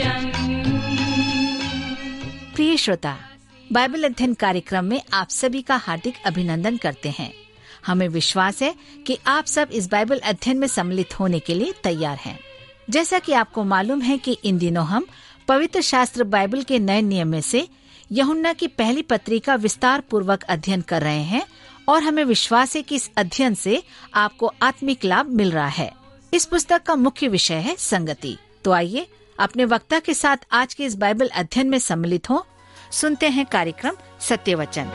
वचन। प्रिय श्रोता, बाइबल अध्ययन कार्यक्रम में आप सभी का हार्दिक अभिनंदन करते हैं। हमें विश्वास है कि आप सब इस बाइबल अध्ययन में सम्मिलित होने के लिए तैयार हैं। जैसा कि आपको मालूम है कि इन दिनों हम पवित्र शास्त्र बाइबल के नए नियम में से यूहन्ना की पहली पत्री का विस्तार पूर्वक अध्ययन कर रहे हैं और हमें विश्वास है कि इस अध्ययन से आपको आत्मिक लाभ मिल रहा है। इस पुस्तक का मुख्य विषय है संगति। तो आइए अपने वक्ता के साथ आज के इस बाइबल अध्ययन में सम्मिलित हों। सुनते हैं कार्यक्रम सत्य वचन।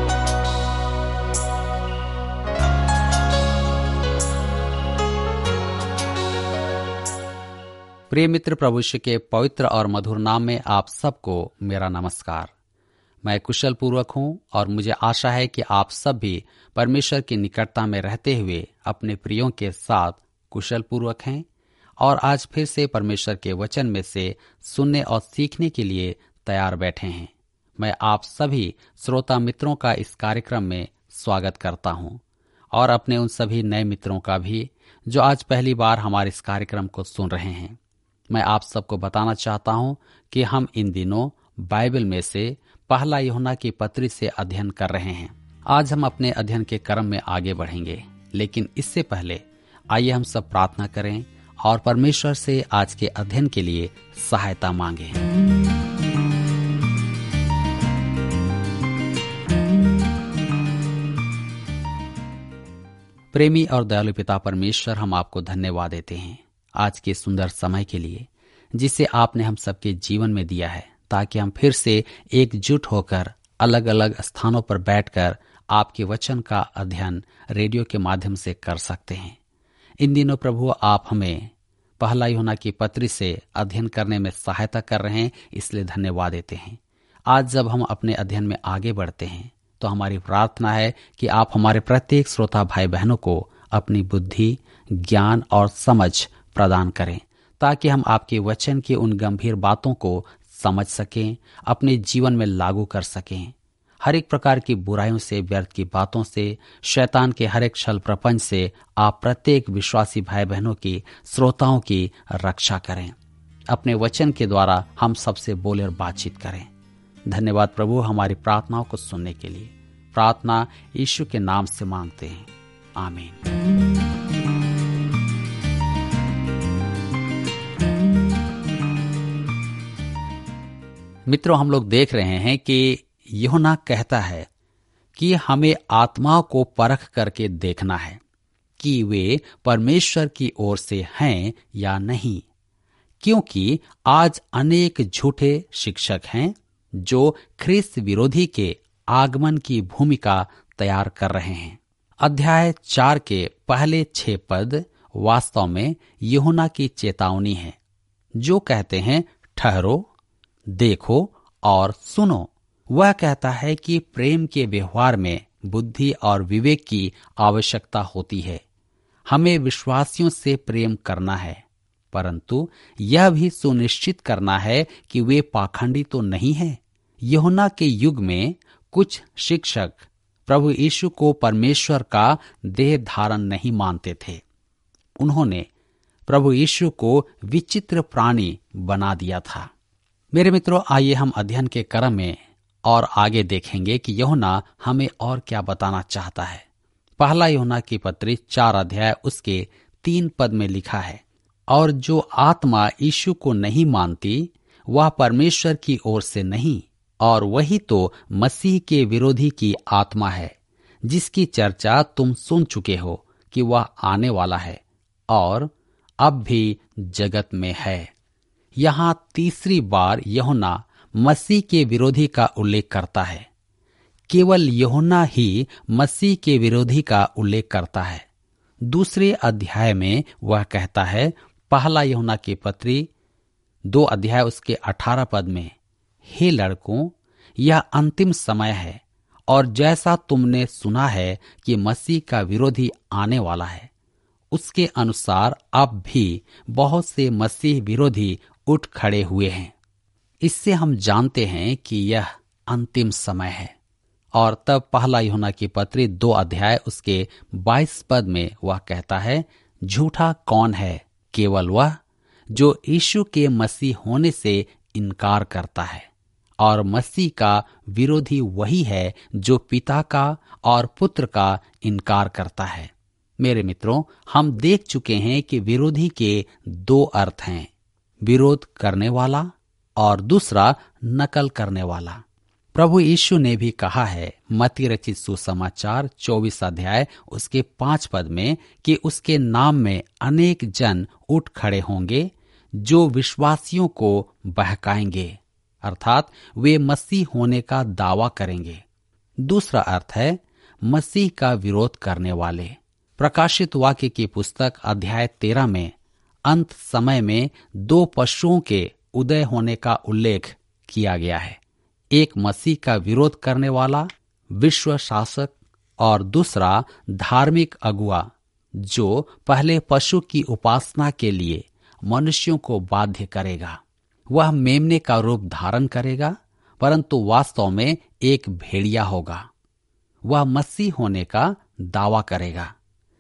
प्रिय मित्र, प्रभु यीशु के पवित्र और मधुर नाम में आप सबको मेरा नमस्कार। मैं कुशल पूर्वक हूं और मुझे आशा है कि आप सब भी परमेश्वर की निकटता में रहते हुए अपने प्रियों के साथ कुशल पूर्वक हैं और आज फिर से परमेश्वर के वचन में से सुनने और सीखने के लिए तैयार बैठे हैं। मैं आप सभी श्रोता मित्रों का इस कार्यक्रम में स्वागत करता हूं और अपने उन सभी नए मित्रों का भी जो आज पहली बार हमारे इस कार्यक्रम को सुन रहे हैं। मैं आप सबको बताना चाहता हूं कि हम इन दिनों बाइबल में से पहला यूहन्ना की पत्री से अध्ययन कर रहे हैं। आज हम अपने अध्ययन के क्रम में आगे बढ़ेंगे, लेकिन इससे पहले आइए हम सब प्रार्थना करें और परमेश्वर से आज के अध्ययन के लिए सहायता मांगें। प्रेमी और दयालु पिता परमेश्वर, हम आपको धन्यवाद देते हैं आज के सुंदर समय के लिए जिसे आपने हम सबके जीवन में दिया है, ताकि हम फिर से एकजुट होकर अलग अलग स्थानों पर बैठकर आपके वचन का अध्ययन रेडियो के माध्यम से कर सकते हैं। इन दिनों प्रभु आप हमें पहला यूहन्ना की पत्री से अध्ययन करने में सहायता कर रहे हैं, इसलिए धन्यवाद देते हैं। आज जब हम अपने अध्ययन में आगे बढ़ते हैं तो हमारी प्रार्थना है कि आप हमारे प्रत्येक श्रोता भाई बहनों को अपनी बुद्धि, ज्ञान और समझ प्रदान करें, ताकि हम आपके वचन की उन गंभीर बातों को समझ सकें, अपने जीवन में लागू कर सकें। हर एक प्रकार की बुराइयों से, व्यर्थ की बातों से, शैतान के हर एक छल प्रपंच से आप प्रत्येक विश्वासी भाई बहनों की, श्रोताओं की रक्षा करें। अपने वचन के द्वारा हम सबसे बोले और बातचीत करें। धन्यवाद प्रभु हमारी प्रार्थनाओं को सुनने के लिए। प्रार्थना यीशु के नाम से मांगते हैं, आमीन। मित्रों, हम लोग देख रहे हैं कि यूहन्ना कहता है कि हमें आत्माओं को परख करके देखना है कि वे परमेश्वर की ओर से हैं या नहीं, क्योंकि आज अनेक झूठे शिक्षक हैं जो ख्रिस्त विरोधी के आगमन की भूमिका तैयार कर रहे हैं। अध्याय 4 के पहले 6 पद वास्तव में यूहन्ना की चेतावनी है, जो कहते हैं ठहरो, देखो और सुनो। वह कहता है कि प्रेम के व्यवहार में बुद्धि और विवेक की आवश्यकता होती है। हमें विश्वासियों से प्रेम करना है, परंतु यह भी सुनिश्चित करना है कि वे पाखंडी तो नहीं हैं। यूहन्ना के युग में कुछ शिक्षक प्रभु यीशु को परमेश्वर का देह धारण नहीं मानते थे। उन्होंने प्रभु यीशु को विचित्र प्राणी बना दिया था। मेरे मित्रों, आइए हम अध्ययन के क्रम में और आगे देखेंगे कि यूहन्ना हमें और क्या बताना चाहता है। पहला यूहन्ना की पत्री 4 अध्याय उसके 3 पद में लिखा है, और जो आत्मा यीशु को नहीं मानती वह परमेश्वर की ओर से नहीं, और वही तो मसीह के विरोधी की आत्मा है, जिसकी चर्चा तुम सुन चुके हो कि वह आने वाला है और अब भी जगत में है। यहाँ तीसरी बार यूहन्ना मसीह के विरोधी का उल्लेख करता है। केवल यूहन्ना ही मसीह के विरोधी का उल्लेख करता है। दूसरे अध्याय में वह कहता है, पहला यूहन्ना की पत्री 2 अध्याय उसके 18 पद में, हे लड़कों, यह अंतिम समय है और जैसा तुमने सुना है कि मसीह का विरोधी आने वाला है, उसके अनुसार अब भी बहुत से मसीह विरोधी उठ खड़े हुए हैं। इससे हम जानते हैं कि यह अंतिम समय है। और तब पहला यूहन्ना की पत्री 2 अध्याय उसके 22 पद में वह कहता है, झूठा कौन है? केवल वह जो यीशु के मसीह होने से इनकार करता है, और मसीह का विरोधी वही है जो पिता का और पुत्र का इनकार करता है। मेरे मित्रों, हम देख चुके हैं कि विरोधी के दो अर्थ हैं, विरोध करने वाला और दूसरा नकल करने वाला। प्रभु यीशु ने भी कहा है मत्ती रचित सुसमाचार 24 अध्याय उसके 5 पद में कि उसके नाम में अनेक जन उठ खड़े होंगे जो विश्वासियों को बहकाएंगे, अर्थात वे मसीह होने का दावा करेंगे। दूसरा अर्थ है मसीह का विरोध करने वाले। प्रकाशित वाक्य की पुस्तक अध्याय 13 में अंत समय में दो पशुओं के उदय होने का उल्लेख किया गया है। एक मसीह का विरोध करने वाला विश्व शासक और दूसरा धार्मिक अगुआ जो पहले पशु की उपासना के लिए मनुष्यों को बाध्य करेगा। वह मेमने का रूप धारण करेगा, परंतु वास्तव में एक भेड़िया होगा। वह मसीह होने का दावा करेगा।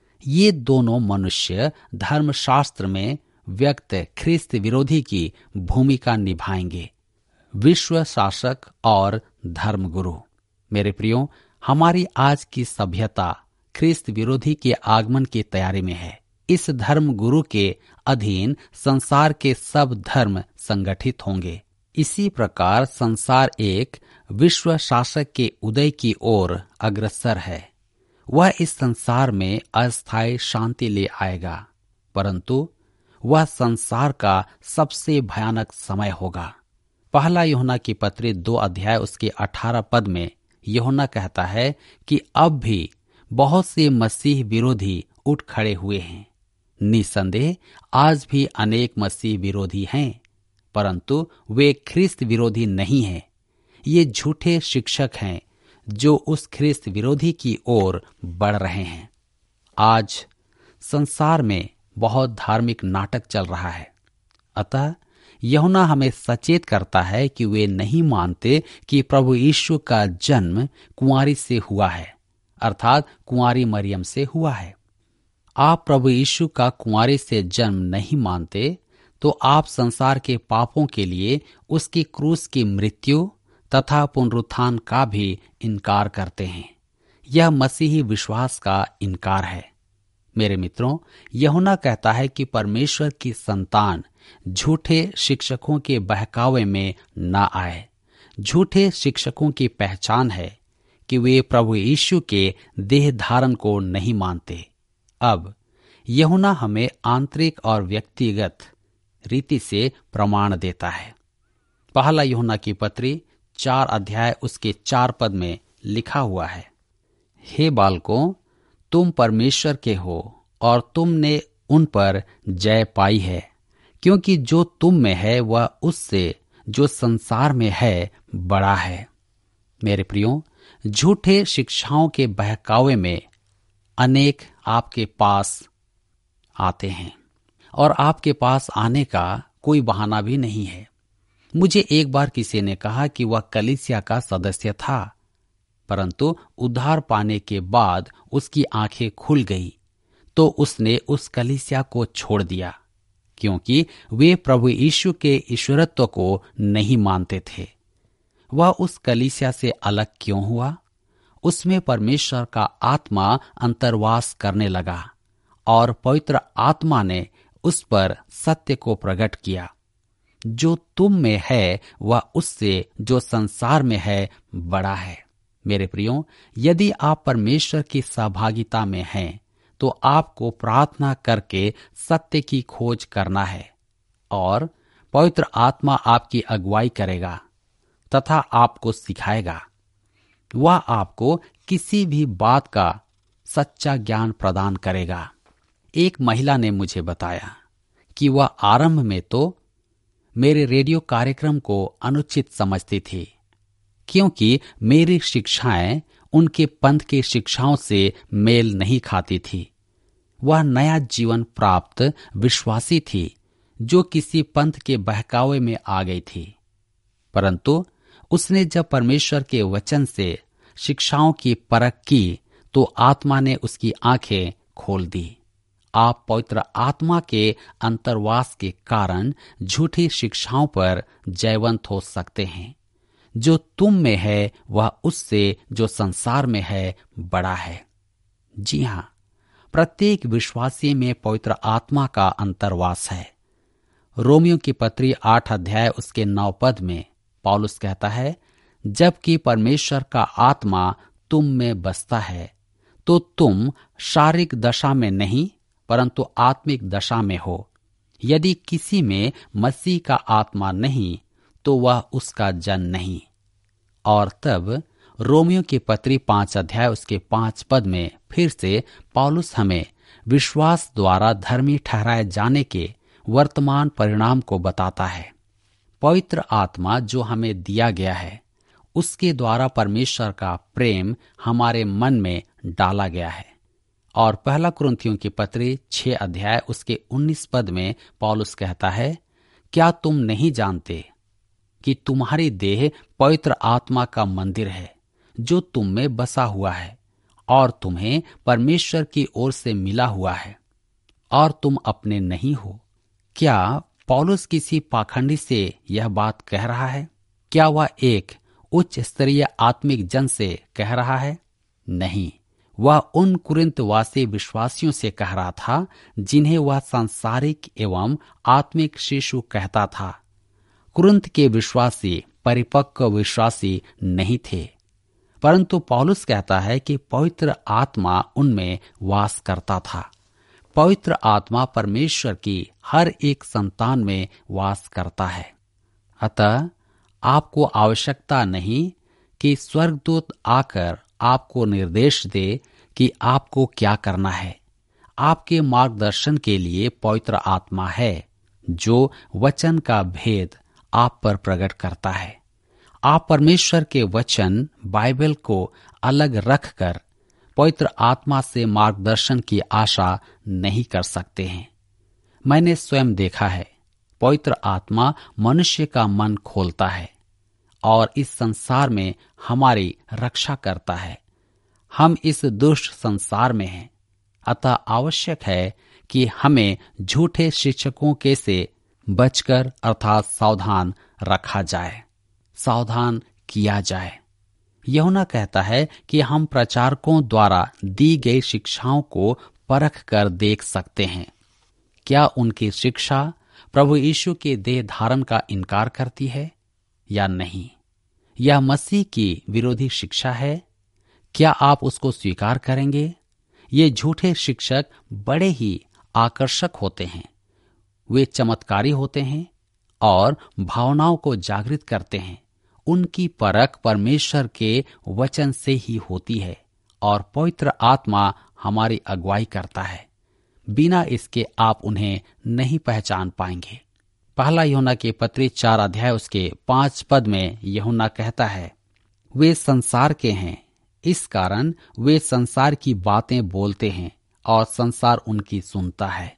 ये दोनों मनुष्य धर्मशास्त्र में व्यक्त ख्रिस्त विरोधी की भूमिका निभाएंगे, विश्व शासक और धर्मगुरु। मेरे प्रियो, हमारी आज की सभ्यता ख्रिस्त विरोधी के आगमन की तैयारी में है। इस धर्म गुरु के अधीन संसार के सब धर्म संगठित होंगे। इसी प्रकार संसार एक विश्व शासक के उदय की ओर अग्रसर है। वह इस संसार में अस्थायी शांति ले आएगा, परंतु वह संसार का सबसे भयानक समय होगा। पहला यूहन्ना की पत्री 2 अध्याय उसके 18 पद में यूहन्ना कहता है कि अब भी बहुत से मसीह विरोधी उठ खड़े हुए हैं। निसंदेह आज भी अनेक मसीह विरोधी हैं, परंतु वे ख्रिस्त विरोधी नहीं हैं। ये झूठे शिक्षक हैं जो उस ख्रिस्त विरोधी की ओर बढ़ रहे हैं। आज संसार में बहुत धार्मिक नाटक चल रहा है। अतः यूहन्ना हमें सचेत करता है कि वे नहीं मानते कि प्रभु यीशु का जन्म कुंवारी से हुआ है, अर्थात कुंवारी मरियम से हुआ है। आप प्रभु यीशु का कुंवारी से जन्म नहीं मानते तो आप संसार के पापों के लिए उसकी क्रूस की मृत्यु तथा पुनरुत्थान का भी इनकार करते हैं। यह मसीही विश्वास का इनकार है। मेरे मित्रों, यूहन्ना कहता है कि परमेश्वर की संतान झूठे शिक्षकों के बहकावे में न आए। झूठे शिक्षकों की पहचान है कि वे प्रभु यीशु के देह धारण को नहीं मानते। अब यूहन्ना हमें आंतरिक और व्यक्तिगत रीति से प्रमाण देता है। पहला यूहन्ना की पत्री 4 अध्याय उसके 4 पद में लिखा हुआ है, हे बालकों, तुम परमेश्वर के हो और तुमने उन पर जय पाई है, क्योंकि जो तुम में है वह उससे जो संसार में है बड़ा है। मेरे प्रियो, झूठे शिक्षाओं के बहकावे में अनेक आपके पास आते हैं और आपके पास आने का कोई बहाना भी नहीं है। मुझे एक बार किसी ने कहा कि वह कलीसिया का सदस्य था, परंतु उद्धार पाने के बाद उसकी आंखें खुल गई तो उसने उस कलीसिया को छोड़ दिया, क्योंकि वे प्रभु यीशु के ईश्वरत्व को नहीं मानते थे। वह उस कलीसिया से अलग क्यों हुआ? उसमें परमेश्वर का आत्मा अंतर्वास करने लगा और पवित्र आत्मा ने उस पर सत्य को प्रकट किया। जो तुम में है वह उससे जो संसार में है बड़ा है। मेरे प्रियो, यदि आप परमेश्वर की सहभागिता में हैं तो आपको प्रार्थना करके सत्य की खोज करना है और पवित्र आत्मा आपकी अगुवाई करेगा तथा आपको सिखाएगा। वह आपको किसी भी बात का सच्चा ज्ञान प्रदान करेगा। एक महिला ने मुझे बताया कि वह आरंभ में तो मेरे रेडियो कार्यक्रम को अनुचित समझती थी, क्योंकि मेरी शिक्षाएं उनके पंथ की शिक्षाओं से मेल नहीं खाती थी। वह नया जीवन प्राप्त विश्वासी थी जो किसी पंथ के बहकावे में आ गई थी, परंतु उसने जब परमेश्वर के वचन से शिक्षाओं की परख की तो आत्मा ने उसकी आंखें खोल दी। आप पवित्र आत्मा के अंतर्वास के कारण झूठी शिक्षाओं पर जयवंत हो सकते हैं। जो तुम में है वह उससे जो संसार में है बड़ा है। जी हाँ, प्रत्येक विश्वासी में पवित्र आत्मा का अंतर्वास है। रोमियो की पत्री 8 अध्याय उसके 9 पद में पौलुस कहता है, जबकि परमेश्वर का आत्मा तुम में बसता है तो तुम शारीरिक दशा में नहीं परंतु आत्मिक दशा में हो। यदि किसी में मसीह का आत्मा नहीं तो वह उसका जन नहीं। और तब रोमियो की पत्री 5 अध्याय उसके 5 पद में फिर से पौलुस हमें विश्वास द्वारा धर्मी ठहराए जाने के वर्तमान परिणाम को बताता है। पवित्र आत्मा जो हमें दिया गया है उसके द्वारा परमेश्वर का प्रेम हमारे मन में डाला गया है। और पहला कुरिन्थियों की पत्री 6 अध्याय उसके 19 पद में पौलुस कहता है, क्या तुम नहीं जानते कि तुम्हारी देह पवित्र आत्मा का मंदिर है जो तुम में बसा हुआ है और तुम्हें परमेश्वर की ओर से मिला हुआ है और तुम अपने नहीं हो। क्या पौलुस किसी पाखंडी से यह बात कह रहा है? क्या वह एक उच्च स्तरीय आत्मिक जन से कह रहा है? नहीं, वह उन कुरिन्थवासी विश्वासियों से कह रहा था जिन्हें वह सांसारिक एवं आत्मिक शिशु कहता था। कुरिन्थ के विश्वासी परिपक्व विश्वासी नहीं थे, परंतु पौलुस कहता है कि पवित्र आत्मा उनमें वास करता था। पवित्र आत्मा परमेश्वर की हर एक संतान में वास करता है। अतः आपको आवश्यकता नहीं कि स्वर्गदूत आकर आपको निर्देश दे कि आपको क्या करना है। आपके मार्गदर्शन के लिए पवित्र आत्मा है जो वचन का भेद आप पर प्रकट करता है। आप परमेश्वर के वचन बाइबल को अलग रखकर पवित्र आत्मा से मार्गदर्शन की आशा नहीं कर सकते हैं। मैंने स्वयं देखा है, पवित्र आत्मा मनुष्य का मन खोलता है और इस संसार में हमारी रक्षा करता है। हम इस दुष्ट संसार में हैं, अतः आवश्यक है कि हमें झूठे शिक्षकों के से बचकर अर्थात सावधान रखा जाए, सावधान किया जाए। यूहन्ना कहता है कि हम प्रचारकों द्वारा दी गई शिक्षाओं को परख कर देख सकते हैं। क्या उनकी शिक्षा प्रभु यीशु के देह धारण का इनकार करती है या नहीं? यह मसीह की विरोधी शिक्षा है। क्या आप उसको स्वीकार करेंगे? ये झूठे शिक्षक बड़े ही आकर्षक होते हैं। वे चमत्कारी होते हैं और भावनाओं को जागृत करते हैं। उनकी परख परमेश्वर के वचन से ही होती है और पवित्र आत्मा हमारी अगुवाई करता है। बिना इसके आप उन्हें नहीं पहचान पाएंगे। पहला यूहन्ना के पत्री 4 अध्याय उसके 5 पद में यूहन्ना कहता है, वे संसार के हैं, इस कारण वे संसार की बातें बोलते हैं और संसार उनकी सुनता है।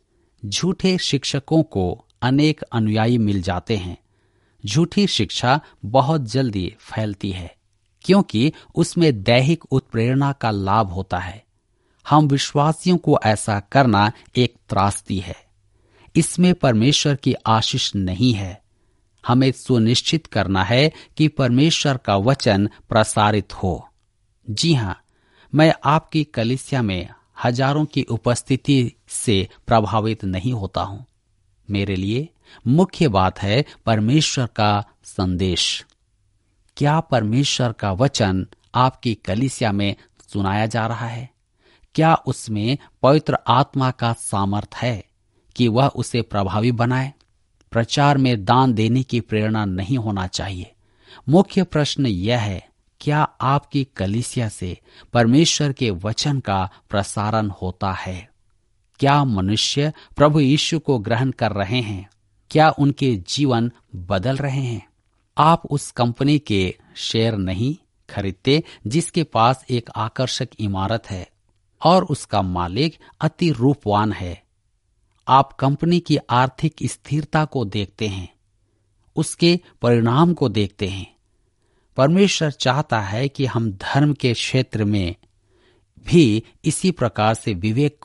झूठे शिक्षकों को अनेक अनुयायी मिल जाते हैं। झूठी शिक्षा बहुत जल्दी फैलती है क्योंकि उसमें दैहिक उत्प्रेरणा का लाभ होता है। हम विश्वासियों को ऐसा करना एक त्रासदी है। इसमें परमेश्वर की आशीष नहीं है। हमें सुनिश्चित करना है कि परमेश्वर का वचन प्रसारित हो। जी हाँ, मैं आपकी कलीसिया में हजारों की उपस्थिति से प्रभावित नहीं होता हूँ। मेरे लिए मुख्य बात है परमेश्वर का संदेश। क्या परमेश्वर का वचन आपकी कलीसिया में सुनाया जा रहा है? क्या उसमें पवित्र आत्मा का सामर्थ है कि वह उसे प्रभावी बनाए? प्रचार में दान देने की प्रेरणा नहीं होना चाहिए। मुख्य प्रश्न यह है, क्या आपकी कलीसिया से परमेश्वर के वचन का प्रसारण होता है? क्या मनुष्य प्रभु यीशु को ग्रहण कर रहे हैं? क्या उनके जीवन बदल रहे हैं? आप उस कंपनी के शेयर नहीं खरीदते जिसके पास एक आकर्षक इमारत है और उसका मालिक अति रूपवान है। आप कंपनी की आर्थिक स्थिरता को देखते हैं, उसके परिणाम को देखते हैं। परमेश्वर चाहता है कि हम धर्म के क्षेत्र में भी इसी प्रकार से विवेक को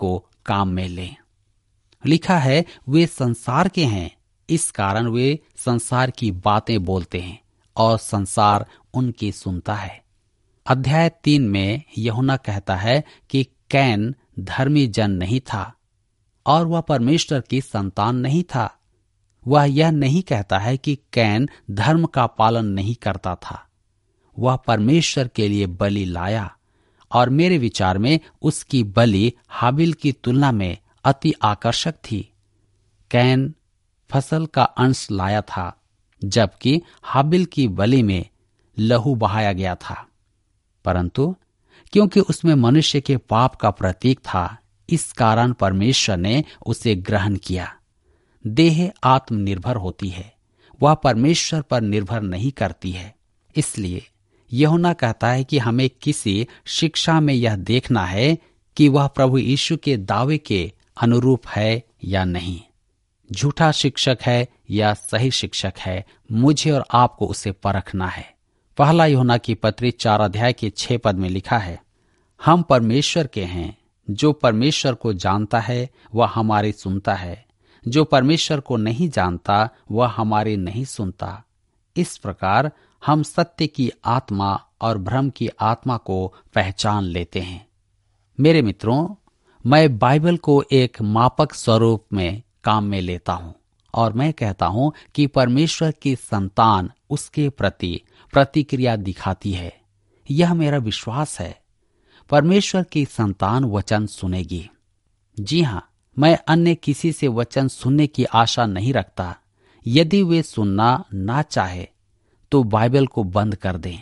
काम में लें। लिखा है, वे संसार के हैं, इस कारण वे संसार की बातें बोलते हैं और संसार उनकी सुनता है। अध्याय 3 में यूहन्ना कहता है कि कैन धर्मी जन नहीं था और वह परमेश्वर की संतान नहीं था। वह यह नहीं कहता है कि कैन धर्म का पालन नहीं करता था। वह परमेश्वर के लिए बलि लाया और मेरे विचार में उसकी बलि हाबिल की तुलना में अति आकर्षक थी। कैन फसल का अंश लाया था, जबकि हाबिल की बलि में लहू बहाया गया था। परंतु क्योंकि उसमें मनुष्य के पाप का प्रतीक था, इस कारण परमेश्वर ने उसे ग्रहण किया। देह आत्मनिर्भर होती है, वह परमेश्वर पर निर्भर नहीं करती है। इसलिए यूहन्ना कहता है कि हमें किसी शिक्षा में यह देखना है कि वह प्रभु यीशु के दावे के अनुरूप है या नहीं। झूठा शिक्षक है या सही शिक्षक है, मुझे और आपको उसे परखना है। पहला यूहन्ना की पत्री 4 अध्याय के 6 पद में लिखा है, हम परमेश्वर के हैं। जो परमेश्वर को जानता है वह हमारी सुनता है, जो परमेश्वर को नहीं जानता वह हमारी नहीं सुनता। इस प्रकार हम सत्य की आत्मा और भ्रम की आत्मा को पहचान लेते हैं। मेरे मित्रों, मैं बाइबल को एक मापक स्वरूप में काम में लेता हूं और मैं कहता हूं कि परमेश्वर की संतान उसके प्रति प्रतिक्रिया दिखाती है। यह मेरा विश्वास है। परमेश्वर की संतान वचन सुनेगी। जी हां, मैं अन्य किसी से वचन सुनने की आशा नहीं रखता। यदि वे सुनना ना चाहे तो बाइबल को बंद कर दें।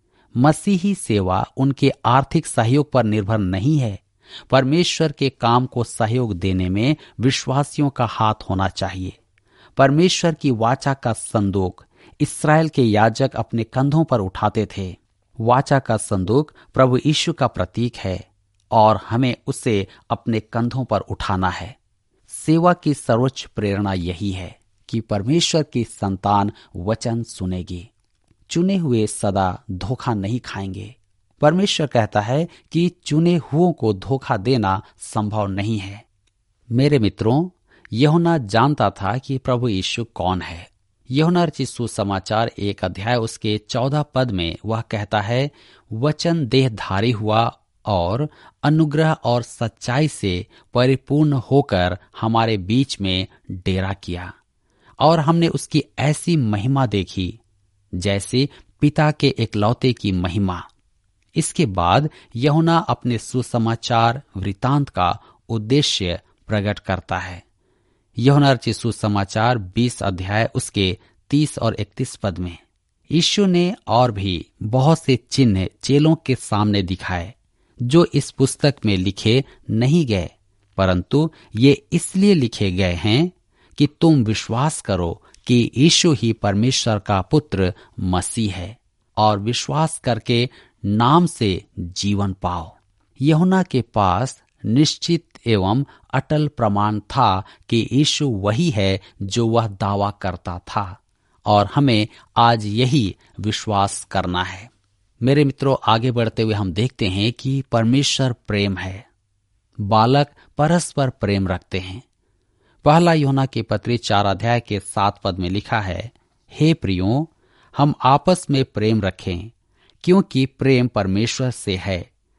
मसीही सेवा उनके आर्थिक सहयोग पर निर्भर नहीं है। परमेश्वर के काम को सहयोग देने में विश्वासियों का हाथ होना चाहिए। परमेश्वर की वाचा का संदूक इस्राएल के याजक अपने कंधों पर उठाते थे। वाचा का संदूक प्रभु यीशु का प्रतीक है और हमें उसे अपने कंधों पर उठाना है। सेवा की सर्वोच्च प्रेरणा यही है कि परमेश्वर की संतान वचन सुनेगी। चुने हुए सदा धोखा नहीं खाएंगे। परमेश्वर कहता है कि चुने हुओं को धोखा देना संभव नहीं है। मेरे मित्रों, यूहन्ना जानता था कि प्रभु यीशु कौन है। यूहन्ना रचित सुसमाचार 1 अध्याय उसके 14 पद में वह कहता है, वचन देहधारी हुआ और अनुग्रह और सच्चाई से परिपूर्ण होकर हमारे बीच में डेरा किया और हमने उसकी ऐसी महिमा देखी जैसे पिता के एकलौते की महिमा। इसके बाद यूहन्ना अपने सुसमाचार वृतांत का उद्देश्य प्रकट करता है। यूहन्ना रचित सुसमाचार 20 अध्याय उसके 30 और 31 पद में यीशु ने और भी बहुत से चिन्ह चेलों के सामने दिखाए जो इस पुस्तक में लिखे नहीं गए, परंतु ये इसलिए लिखे गए हैं कि तुम विश्वास करो कि यीशु ही परमेश्वर का पुत्र मसीह है और विश्वास करके नाम से जीवन पाओ। यूहन्ना के पास निश्चित एवं अटल प्रमाण था कि यीशु वही है जो वह दावा करता था और हमें आज यही विश्वास करना है। मेरे मित्रों, आगे बढ़ते हुए हम देखते हैं कि परमेश्वर प्रेम है। बालक परस्पर प्रेम रखते हैं। पहला यूहन्ना की पत्री 4 अध्याय के 7 पद में लिखा है, हे प्रियो, हम आपस में प्रेम रखें क्योंकि प्रेम परमेश्वर से है।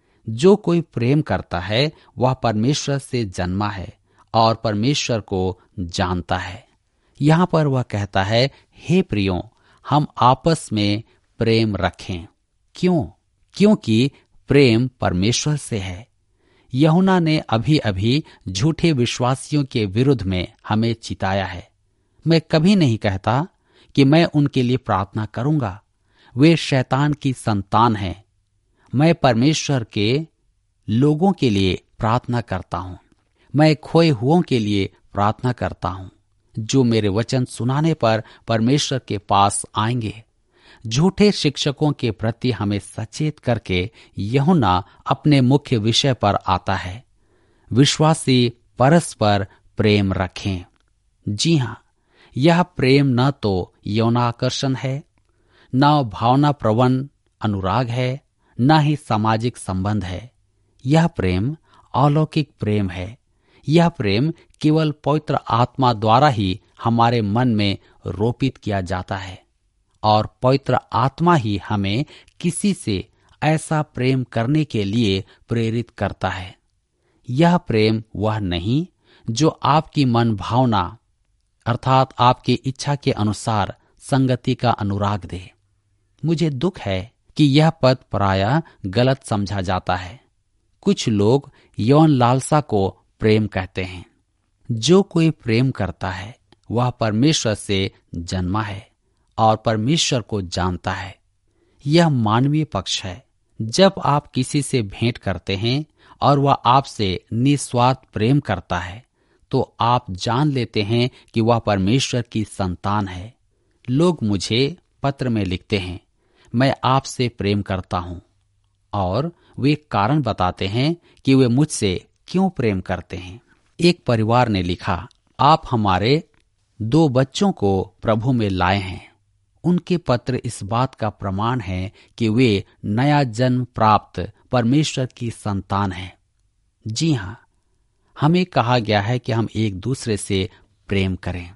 जो कोई प्रेम करता है वह परमेश्वर से जन्मा है और परमेश्वर को जानता है। यहाँ पर वह कहता है, हे प्रियो, हम आपस में प्रेम रखें। क्यों? क्योंकि प्रेम परमेश्वर से है। यूहन्ना ने अभी अभी झूठे विश्वासियों के विरुद्ध में हमें चिताया है। मैं कभी नहीं कहता कि मैं उनके लिए प्रार्थना करूंगा। वे शैतान की संतान हैं। मैं परमेश्वर के लोगों के लिए प्रार्थना करता हूं। मैं खोए हुओं के लिए प्रार्थना करता हूं जो मेरे वचन सुनाने पर परमेश्वर के पास आएंगे। झूठे शिक्षकों के प्रति हमें सचेत करके यूहन्ना अपने मुख्य विषय पर आता है। विश्वासी परस्पर प्रेम रखें। जी हां, यह प्रेम न तो यौनाकर्षण है, न भावना प्रवण अनुराग है, न ही सामाजिक संबंध है। यह प्रेम अलौकिक प्रेम है। यह प्रेम केवल पवित्र आत्मा द्वारा ही हमारे मन में रोपित किया जाता है और पवित्र आत्मा ही हमें किसी से ऐसा प्रेम करने के लिए प्रेरित करता है। यह प्रेम वह नहीं जो आपकी मन भावना अर्थात आपकी इच्छा के अनुसार संगति का अनुराग दे। मुझे दुख है कि यह पद प्रायः गलत समझा जाता है। कुछ लोग यौन लालसा को प्रेम कहते हैं। जो कोई प्रेम करता है वह परमेश्वर से जन्मा है और परमेश्वर को जानता है। यह मानवीय पक्ष है। जब आप किसी से भेंट करते हैं और वह आपसे निस्वार्थ प्रेम करता है तो आप जान लेते हैं कि वह परमेश्वर की संतान है। लोग मुझे पत्र में लिखते हैं, मैं आपसे प्रेम करता हूं, और वे कारण बताते हैं कि वे मुझसे क्यों प्रेम करते हैं। एक परिवार ने लिखा, आप हमारे 2 बच्चों को प्रभु में लाए हैं। उनके पत्र इस बात का प्रमाण है कि वे नया जन्म प्राप्त परमेश्वर की संतान हैं। जी हाँ, हमें कहा गया है कि हम एक दूसरे से प्रेम करें।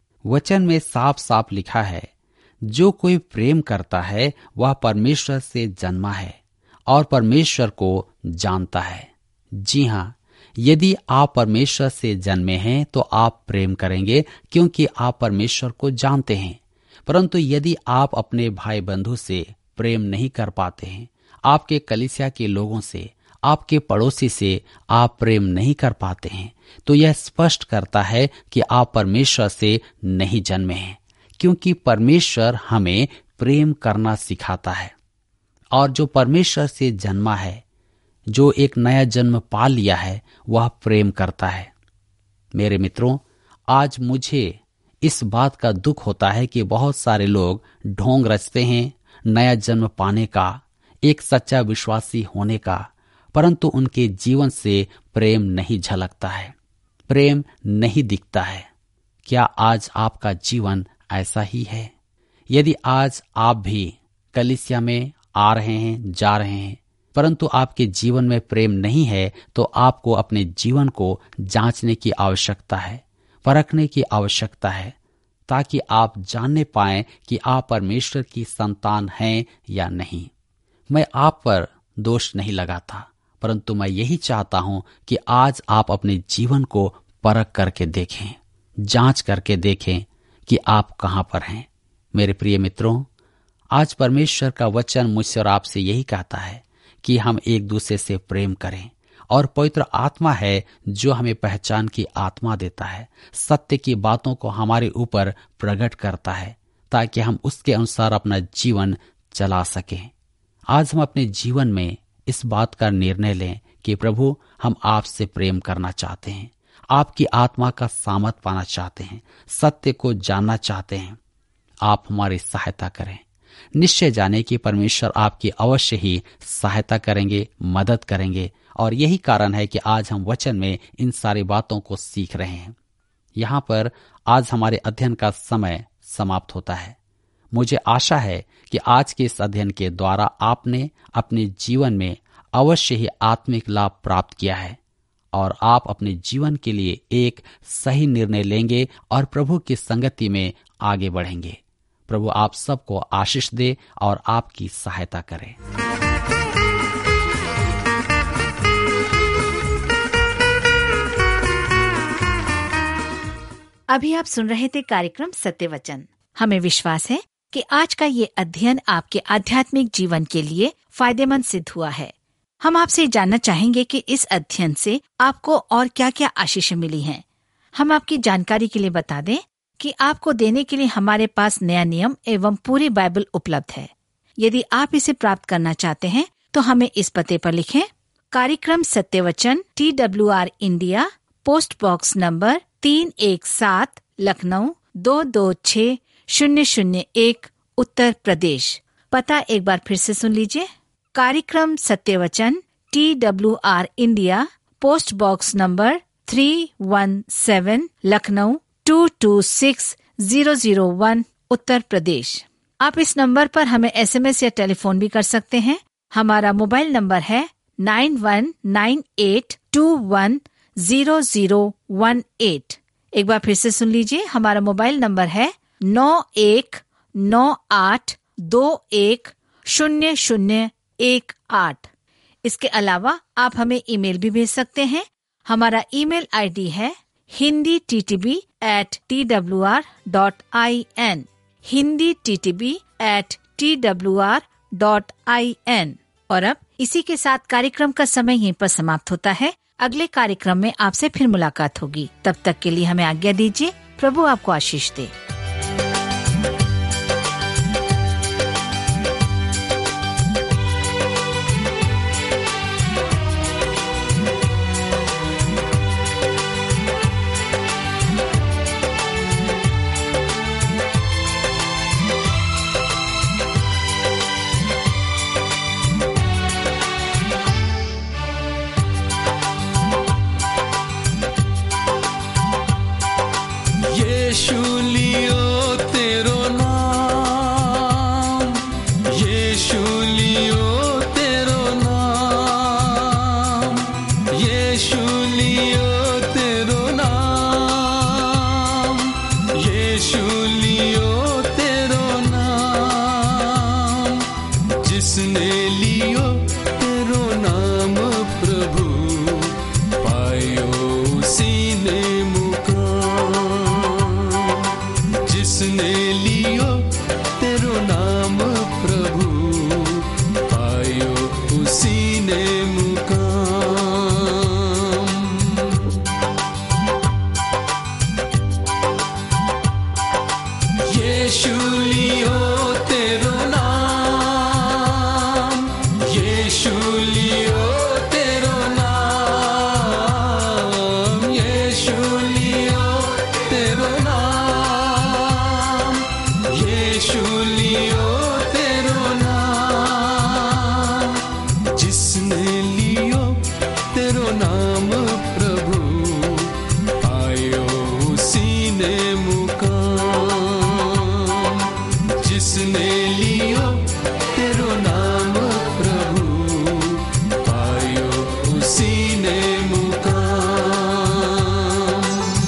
वचन में साफ साफ लिखा है, जो कोई प्रेम करता है वह परमेश्वर से जन्मा है और परमेश्वर को जानता है। जी हाँ, यदि आप परमेश्वर से जन्मे हैं तो आप प्रेम करेंगे क्योंकि आप परमेश्वर को जानते हैं। परंतु यदि आप अपने भाई बंधु से प्रेम नहीं कर पाते हैं, आपके कलीसिया के लोगों से, आपके पड़ोसी से आप प्रेम नहीं कर पाते हैं, तो यह स्पष्ट करता है कि आप परमेश्वर से नहीं जन्मे हैं, क्योंकि परमेश्वर हमें प्रेम करना सिखाता है। और जो परमेश्वर से जन्मा है, जो एक नया जन्म पा लिया है, वह प्रेम करता है। मेरे मित्रों, आज मुझे इस बात का दुख होता है कि बहुत सारे लोग ढोंग रचते हैं नया जन्म पाने का, एक सच्चा विश्वासी होने का, परंतु उनके जीवन से प्रेम नहीं झलकता है, प्रेम नहीं दिखता है। क्या आज आपका जीवन ऐसा ही है? यदि आज आप भी कलीसिया में आ रहे हैं, जा रहे हैं, परंतु आपके जीवन में प्रेम नहीं है, तो आपको अपने जीवन को जांचने की आवश्यकता है, परखने की आवश्यकता है, ताकि आप जानने पाएं कि आप परमेश्वर की संतान हैं या नहीं। मैं आप पर दोष नहीं लगाता, परंतु मैं यही चाहता हूं कि आज आप अपने जीवन को परख करके देखें, जांच करके देखें कि आप कहां पर हैं। मेरे प्रिय मित्रों, आज परमेश्वर का वचन मुझसे और आपसे यही कहता है कि हम एक दूसरे से प्रेम करें, और पवित्र आत्मा है जो हमें पहचान की आत्मा देता है, सत्य की बातों को हमारे ऊपर प्रकट करता है, ताकि हम उसके अनुसार अपना जीवन चला सकें। आज हम अपने जीवन में इस बात का निर्णय लें कि प्रभु, हम आपसे प्रेम करना चाहते हैं, आपकी आत्मा का सामर्थ पाना चाहते हैं, सत्य को जानना चाहते हैं। आप हमारी सहायता करें। निश्चय जाने कि परमेश्वर आपकी अवश्य ही सहायता करेंगे, मदद करेंगे, और यही कारण है कि आज हम वचन में इन सारी बातों को सीख रहे हैं। यहाँ पर आज हमारे अध्ययन का समय समाप्त होता है। मुझे आशा है कि आज के इस अध्ययन के द्वारा आपने अपने जीवन में अवश्य ही आत्मिक लाभ प्राप्त किया है, और आप अपने जीवन के लिए एक सही निर्णय लेंगे और प्रभु की संगति में आगे बढ़ेंगे। प्रभु आप सबको आशीष दे और आपकी सहायता करे। अभी आप सुन रहे थे कार्यक्रम सत्य वचन। हमें विश्वास है कि आज का ये अध्ययन आपके आध्यात्मिक जीवन के लिए फायदेमंद सिद्ध हुआ है। हम आपसे जानना चाहेंगे कि इस अध्ययन से आपको और क्या क्या आशीष मिली हैं। हम आपकी जानकारी के लिए बता दें कि आपको देने के लिए हमारे पास नया नियम एवं पूरी बाइबल उपलब्ध है। यदि आप इसे प्राप्त करना चाहते हैं तो हमें इस पते पर लिखें। कार्यक्रम सत्य वचन, TWR India, post box number 317, Lucknow 226001, Uttar Pradesh. पता एक बार फिर से सुन लीजिए। कार्यक्रम सत्य वचन, TWR India, post box number 317, Lucknow 226001, Uttar Pradesh. आप इस नंबर पर हमें SMS या टेलीफोन भी कर सकते हैं। हमारा मोबाइल नंबर है 919821 9116880011 एक बार फिर से सुन लीजिए, हमारा मोबाइल नंबर है 9198210018। इसके अलावा आप हमें ईमेल भी भेज सकते हैं। हमारा ईमेल आईडी है hindi@twr.in, hindi@twr.in। और अब इसी के साथ कार्यक्रम का समय यहीं पर समाप्त होता है। अगले कार्यक्रम में आपसे फिर मुलाकात होगी। तब तक के लिए हमें आज्ञा दीजिए। प्रभु आपको आशीष दे। यीशु लियो तेरो नाम, यीशु लियो तेरो नाम, यीशु लियो तेरो नाम, यीशु लियो तेरो नाम। जिसने लियो तेरो नाम प्रभु, पायो उसी ने जिसने लियो तेरो नाम प्रभु, पायो उसी ने मुकाम। यीशु लियो तेरो नाम, यीशु लियो तेरो नाम, यीशु लियो तेरो नाम, यीशु लियो तेरो नाम। जिसने लियो तेरो नाम प्रभु, पायो उसी ने मुकाम। जिसने लियो तेरो नाम प्रभु, पायो उसी ने मुकाम।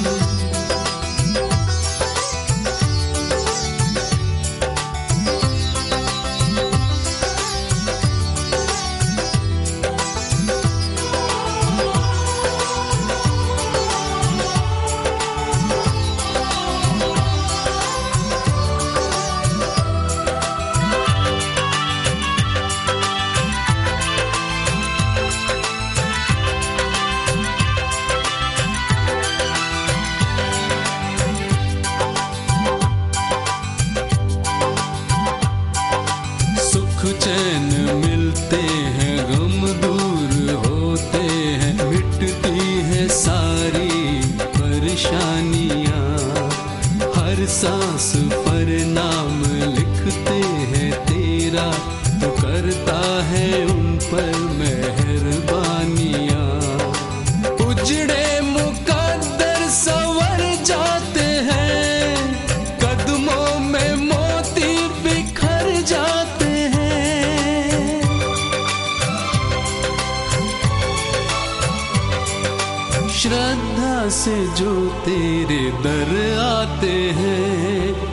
चैन मिलते हैं, गम दूर होते हैं, मिटती है सारी परेशानियां। हर सांस पर नाम लिखते हैं तेरा, तो करता है उन पर मेहरबानियां। उजड़े मुकद्दर संवर जाते हैं, कदमों में मोती बिखर जाते हैं। श्रद्धा से जो तेरे दर आते हैं,